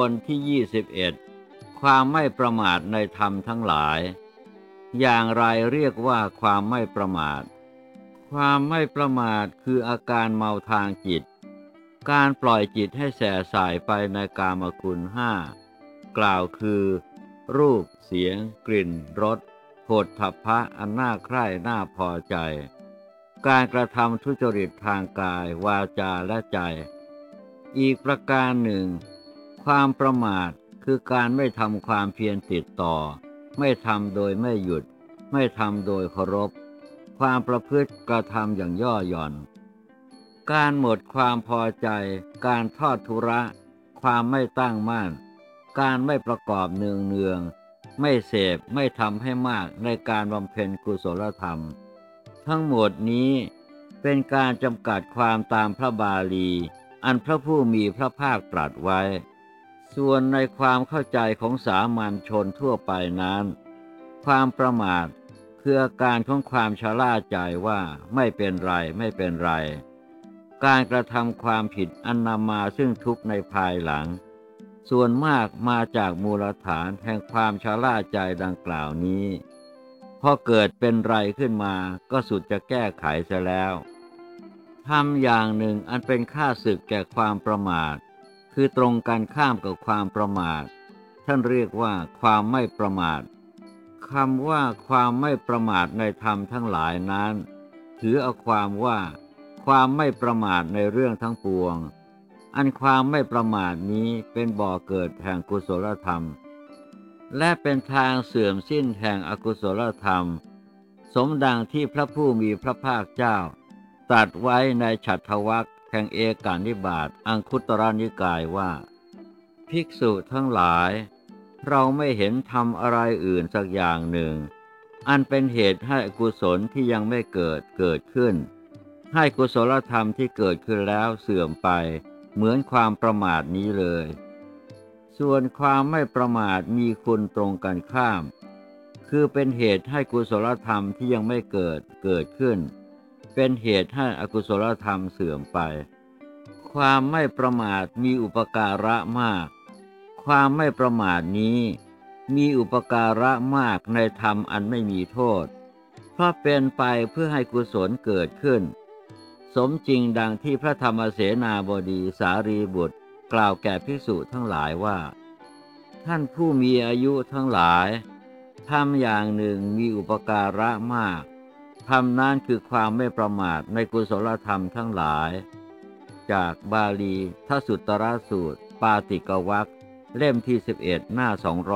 ลที่21ความไม่ประมาทในธรรมทั้งหลายอย่างไรเรียกว่าความไม่ประมาทความไม่ประมาทคืออาการเมาทางจิตการปล่อยจิตให้แส่สายไปในกามคุณห้ากล่าวคือรูปเสียงกลิ่นรสโผฏฐัพพะอันน่าใคร่น่าพอใจการกระทำทุจริตทางกายวาจาและใจอีกประการหนึ่งความประมาทคือการไม่ทำความเพียรติดต่อไม่ทำโดยไม่หยุดไม่ทำโดยเคารพความประพฤติกระทำอย่างย่อหย่อนการหมดความพอใจการทอดทุระความไม่ตั้งมั่นการไม่ประกอบเนืองไม่เสพไม่ทำให้มากในการบำเพ็ญกุศลธรรมทั้งหมดนี้เป็นการจำกัดความตามพระบาลีอันพระผู้มีพระภาคตรัสไว้ส่วนในความเข้าใจของสามัญชนทั่วไปนั้นความประมาทคืออาการของความชราใจว่าไม่เป็นไรไม่เป็นไรการกระทำความผิดอันนำมาซึ่งทุกข์ในภายหลังส่วนมากมาจากมูลฐานแห่งความชราใจดังกล่าวนี้พอเกิดเป็นไรขึ้นมาก็สุดจะแก้ไขเสียแล้วทำอย่างหนึ่งอันเป็นข้าศึกแก่ความประมาทคือตรงกันข้ามกับความประมาทท่านเรียกว่าความไม่ประมาทคำว่าความไม่ประมาทในธรรมทั้งหลายนั้นถือเอาความว่าความไม่ประมาทในเรื่องทั้งปวงอันความไม่ประมาทนี้เป็นบ่อเกิดแห่งกุศลธรรมและเป็นทางเสื่อมสิ้นแห่งอกุศลธรรมสมดังที่พระผู้มีพระภาคเจ้าตรัสไว้ในฉัตรวรรคแห่งเอกานิบาตอังคุตรนิกายว่าภิกษุทั้งหลายเราไม่เห็นทำอะไรอื่นสักอย่างหนึ่งอันเป็นเหตุให้อกุศลที่ยังไม่เกิดขึ้นให้กุศลธรรมที่เกิดขึ้นแล้วเสื่อมไปเหมือนความประมาทนี้เลยส่วนความไม่ประมาทมีคุณตรงกันข้ามคือเป็นเหตุให้กุศลธรรมที่ยังไม่เกิดขึ้นเป็นเหตุให้อกุศลธรรมเสื่อมไปความไม่ประมาทมีอุปการะมากความไม่ประมาทนี้มีอุปการะมากในธรรมอันไม่มีโทษเพราะเป็นไปเพื่อให้กุศลเกิดขึ้นสมจริงดังที่พระธรรมเสนาบดีสารีบุตรกล่าวแก่ภิกษุทั้งหลายว่าท่านผู้มีอายุทั้งหลายทำอย่างหนึ่งมีอุปการะมากธรรมนั้นคือความไม่ประมาทในกุศลธรรมทั้งหลายจากบาลีทสุตตรสูตรปาติกวรรคเล่มที่11หน้า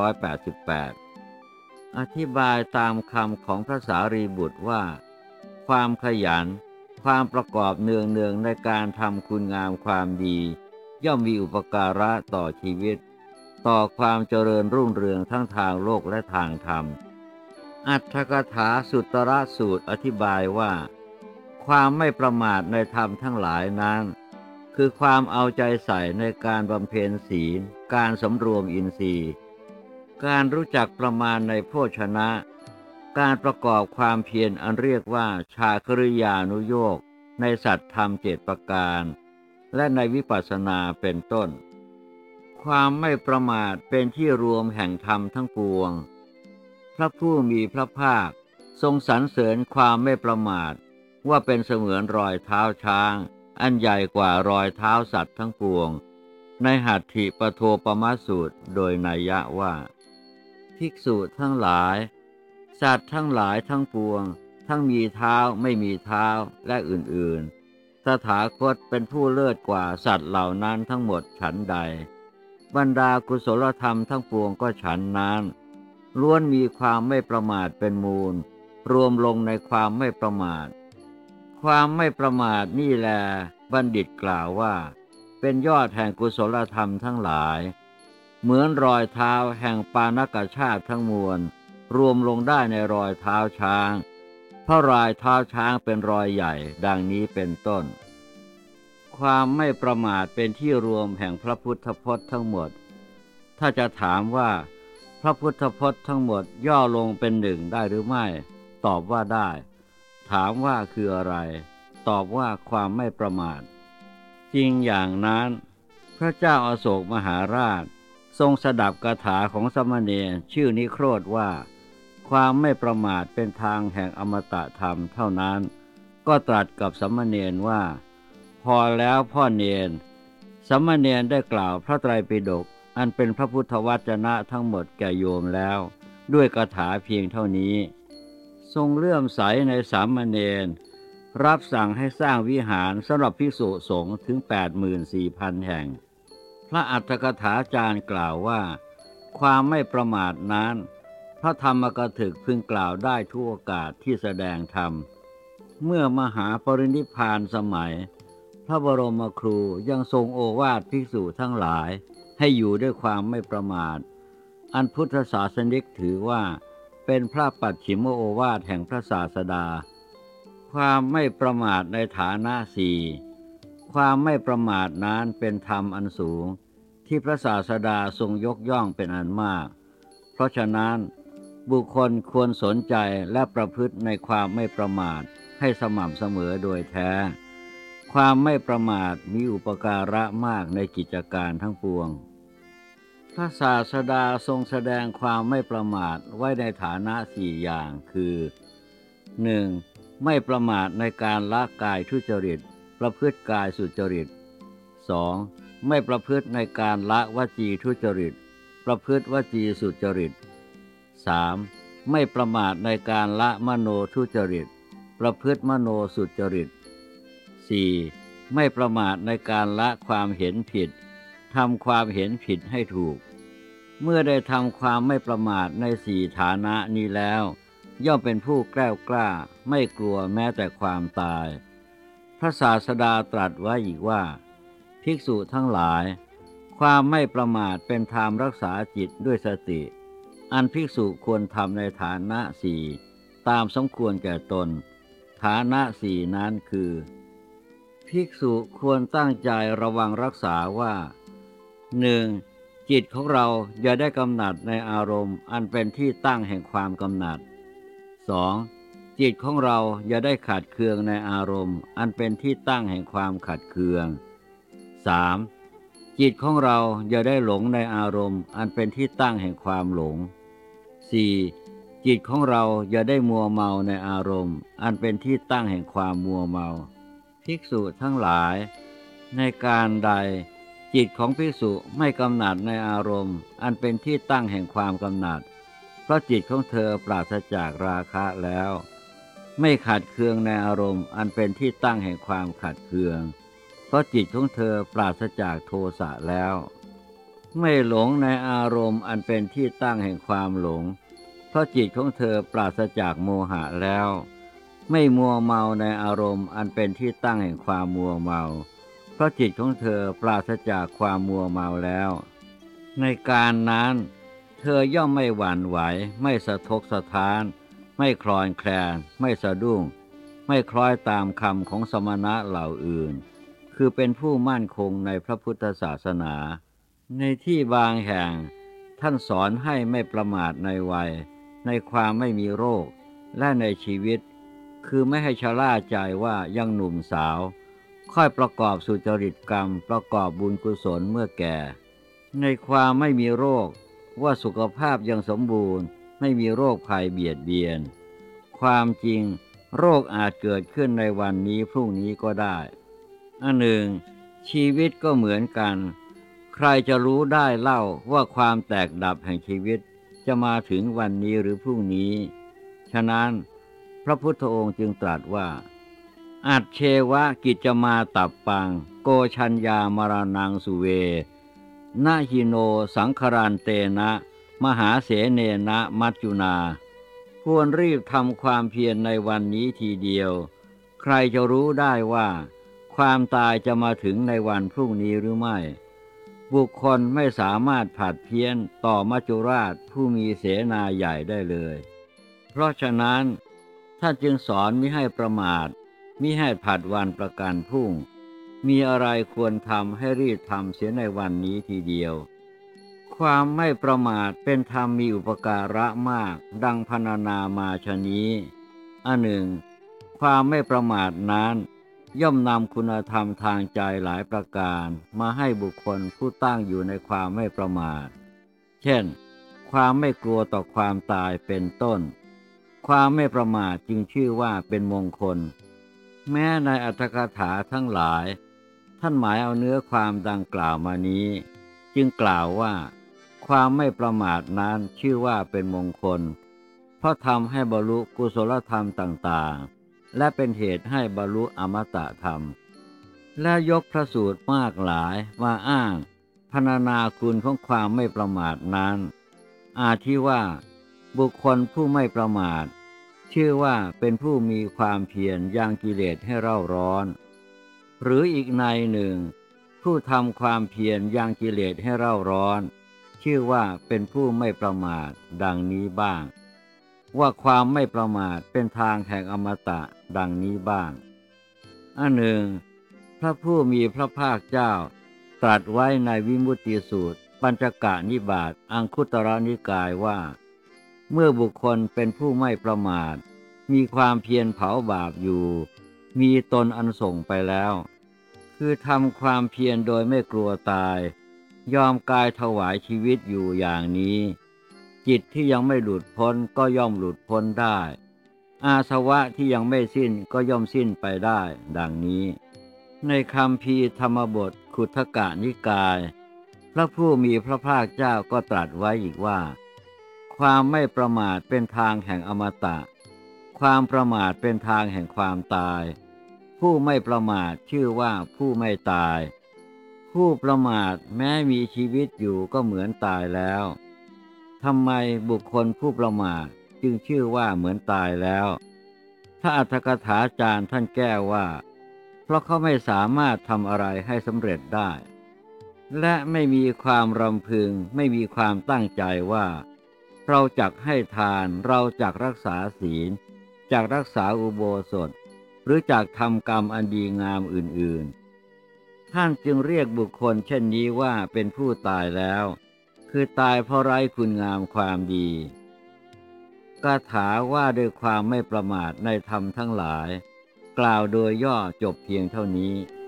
288อธิบายตามคำของพระสารีบุตรว่าความขยันความประกอบเนืองในการทำคุณงามความดีย่อมมีอุปการะต่อชีวิตต่อความเจริญรุ่งเรืองทั้งทางโลกและทางธรรมอัตถกถาสุตตรสูตรอธิบายว่าความไม่ประมาทในธรรมทั้งหลายนั้นคือความเอาใจใส่ในการบำเพ็ญศีลการสำรวมอินทรีย์การรู้จักประมาณในโภชนะการประกอบความเพียรอันเรียกว่าชาคริยานุโยคในสัตธรรม7ประการและในวิปัสสนาเป็นต้นความไม่ประมาทเป็นที่รวมแห่งธรรมทั้งปวงพระผู้มีพระภาคทรงสรรเสริญความไม่ประมาทว่าเป็นเสมือนรอยเท้าช้างอันใหญ่กว่ารอยเท้าสัตว์ทั้งปวงในหัตถิปโทปมสูตรโดยนัยยะว่าภิกษุทั้งหลายสัตว์ทั้งหลายทั้งปวงทั้งมีเท้าไม่มีเท้าและอื่นๆตถาคตเป็นผู้เลิศกว่าสัตว์เหล่านั้นทั้งหมดฉันใดบรรดากุศลธรรมทั้งปวงก็ฉันนั้นล้วนมีความไม่ประมาทเป็นมูลรวมลงในความไม่ประมาทความไม่ประมาทนี่แลบัณฑิตกล่าวว่าเป็นยอดแห่งกุศลธรรมทั้งหลายเหมือนรอยเท้าแห่งปานกชาติทั้งมวลรวมลงได้ในรอยเท้าช้างเพราะรอยเท้าช้างเป็นรอยใหญ่ดังนี้เป็นต้นความไม่ประมาทเป็นที่รวมแห่งพระพุทธพจน์ทั้งหมดถ้าจะถามว่าพระพุทธพจน์ทั้งหมดย่อลงเป็นหนึ่งได้หรือไม่ตอบว่าได้ถามว่าคืออะไรตอบว่าความไม่ประมาทจริงอย่างนั้นพระเจ้าอโศกมหาราชทรงสดับคาถาของสมณเณรชื่อนิโครธว่าความไม่ประมาทเป็นทางแห่งอมตะธรรมเท่านั้นก็ตรัสกับสมณเณรว่าพอแล้วพ่อเณรสมณเณรได้กล่าวพระไตรปิฎกอันเป็นพระพุทธวจนะทั้งหมดแก่โยมแล้วด้วยคาถาเพียงเท่านี้ทรงเลื่อมใสในสามเณรรับสั่งให้สร้างวิหารสำหรับภิกษุสงฆ์ถึง 84,000 แห่งพระอัฏฐกถาจารย์กล่าวว่าความไม่ประมาทนั้นพระธรรมกถึกพึงกล่าวได้ทุกโอกาสที่แสดงธรรมเมื่อมหาปรินิพพานสมัยพระบรมครูยังทรงโอวาทภิกษุทั้งหลายให้อยู่ด้วยความไม่ประมาทอันพุทธศาสนิกถือว่าเป็นพระปัจฉิมโอวาทแห่งพระศาสดาความไม่ประมาทในฐานะสี่ความไม่ประมาทนั้นเป็นธรรมอันสูงที่พระศาสดาทรงยกย่องเป็นอันมากเพราะฉะนั้นบุคคลควรสนใจและประพฤติในความไม่ประมาทให้สม่ำเสมอโดยแท้ความไม่ประมาทมีอุปการะมากในกิจการทั้งปวงพระศาสดาทรงแสดงความไม่ประมาทไว้ในฐานะสี่อย่างคือ 1. ไม่ประมาทในการละกายทุจริตประพฤติกายสุจริต 2. ไม่ประพฤติในการละวจีทุจริตประพฤติวจีสุจริต 3. ไม่ประมาทในการละมโนทุจริตประพฤติมโนสุจริต 4. ไม่ประมาทในการละความเห็นผิดทำความเห็นผิดให้ถูกเมื่อได้ทำความไม่ประมาทในสี่ฐานะนี้แล้วย่อมเป็นผู้แกล้วกล้าไม่กลัวแม้แต่ความตายพระศาสดาตรัสไว้อีกว่าภิกษุทั้งหลายความไม่ประมาทเป็นธรรมรักษาจิตด้วยสติอันภิกษุควรทำในฐานะสี่ตามสมควรแก่ตนฐานะสี่นั้นคือภิกษุควรตั้งใจระวังรักษาว่า 1. จิตของเราอย่าได้กำหนัดในอารมณ์อันเป็นที่ตั้งแห่งความกำหนัด 2. จิตของเราอย่าได้ขัดเคืองในอารมณ์อันเป็นที่ตั้งแห่งความขัดเคือง 3. จิตของเราอย่าได้หลงในอารมณ์อันเป็นที่ตั้งแห่งความหลง 4. จิตของเราอย่าได้มัวเมาในอารมณ์อันเป็นที่ตั้งแห่งความมัวเมาภิกษุทั้งหลายในการใดจิตของภิกษุไม่กำหนัดในอารมณ์อันเป็นที่ตั้งแห่งความกำหนัดเพราะจิตของเธอปราศจากราคะแล้วไม่ขัดเคืองในอารมณ์อันเป็นที่ตั้งแห่งความขัดเคืองเพราะจิตของเธอปราศจากโทสะแล้วไม่หลงในอารมณ์อันเป็นที่ตั้งแห่งความหลงเพราะจิตของเธอปราศจากโมหะแล้วไม่มัวเมาในอารมณ์อันเป็นที่ตั้งแห่งความมัวเมาเพราะจิตของเธอปราศจากความมัวเมาแล้วในการนั้นเธอย่อมไม่หวั่นไหวไม่สะทกสะท้านไม่คลอนแคลนไม่สะดุ้งไม่คล้อยตามคำของสมณะเหล่าอื่นคือเป็นผู้มั่นคงในพระพุทธศาสนาในที่บางแห่งท่านสอนให้ไม่ประมาทในวัยในความไม่มีโรคและในชีวิตคือไม่ให้ชะล่าใจว่ายังหนุ่มสาวค่อยประกอบสุจริตกรรมประกอบบุญกุศลเมื่อแก่ในความไม่มีโรคว่าสุขภาพยังสมบูรณ์ไม่มีโรคภัยเบียดเบียนความจริงโรคอาจเกิดขึ้นในวันนี้พรุ่งนี้ก็ได้อันหนึ่งชีวิตก็เหมือนกันใครจะรู้ได้เล่าว่าความแตกดับแห่งชีวิตจะมาถึงวันนี้หรือพรุ่งนี้ฉะนั้นพระพุทธองค์จึงตรัสว่าอัจเชวะกิจจมาตับปังโกชัญญามรณังสุเวนะหิโนสังครันเตนะมหาเสเนนะมัจจุนาควรรีบทำความเพียรในวันนี้ทีเดียวใครจะรู้ได้ว่าความตายจะมาถึงในวันพรุ่งนี้หรือไม่บุคคลไม่สามารถผัดเพี้ยนต่อมัจจุราชผู้มีเสนาใหญ่ได้เลยเพราะฉะนั้นท่านจึงสอนมิให้ประมาทมิให้ผัดวันประกันพรุ่งมีอะไรควรทำให้รีบทำเสียในวันนี้ทีเดียวความไม่ประมาทเป็นธรรมมีอุปการะมากดังพรรณนามาชนี้อันหนึ่งความไม่ประมาทนั้นย่อมนำคุณธรรมทางใจหลายประการมาให้บุคคลผู้ตั้งอยู่ในความไม่ประมาทเช่นความไม่กลัวต่อความตายเป็นต้นความไม่ประมาทจึงชื่อว่าเป็นมงคลแม้ในอรรถกถาทั้งหลายท่านหมายเอาเนื้อความดังกล่าวมานี้จึงกล่าวว่าความไม่ประมาทนั้นชื่อว่าเป็นมงคลเพราะทำให้บรรลุกุศลธรรมต่างๆและเป็นเหตุให้บรรลุอมตะธรรมและยกพระสูตรมากหลายมาอ้างพรรณนาคุณของความไม่ประมาทนั้นอาทิว่าบุคคลผู้ไม่ประมาทชื่อว่าเป็นผู้มีความเพียรยังกิเลสให้เร่าร้อนหรืออีกในหนึ่งผู้ทำความเพียรยังกิเลสให้เร่าร้อนชื่อว่าเป็นผู้ไม่ประมาทดังนี้บ้างว่าความไม่ประมาทเป็นทางแห่งอมตะดังนี้บ้างอันหนึ่งพระผู้มีพระภาคเจ้าตรัสไว้ในวิมุตติสูตรปัญจกนิบาตอังคุตรนิกายว่าเมื่อบุคคลเป็นผู้ไม่ประมาทมีความเพียรเผาบาปอยู่มีตนอันส่งไปแล้วคือทำความเพียรโดยไม่กลัวตายยอมกายถวายชีวิตอยู่อย่างนี้จิตที่ยังไม่หลุดพ้นก็ย่อมหลุดพ้นได้อาสวะที่ยังไม่สิ้นก็ย่อมสิ้นไปได้ดังนี้ในคัมภีร์ธรรมบทขุททกนิกายพระผู้มีพระภาคเจ้าก็ตรัสไว้อีกว่าความไม่ประมาทเป็นทางแห่งอมตะความประมาทเป็นทางแห่งความตายผู้ไม่ประมาทชื่อว่าผู้ไม่ตายผู้ประมาทแม้มีชีวิตอยู่ก็เหมือนตายแล้วทำไมบุคคลผู้ประมาทจึงชื่อว่าเหมือนตายแล้วพระอรรถกถาจารย์ท่านแก้ว่าเพราะเขาไม่สามารถทำอะไรให้สำเร็จได้และไม่มีความรำพึงไม่มีความตั้งใจว่าเราจักให้ทานเราจักรักษาศีลจักรักษาอุโบสถหรือจักทำกรรมอันดีงามอื่นๆท่านจึงเรียกบุคคลเช่นนี้ว่าเป็นผู้ตายแล้วคือตายเพราะไร้คุณงามความดีคาถาว่าด้วยความไม่ประมาทในธรรมทั้งหลายกล่าวโดยย่อจบเพียงเท่านี้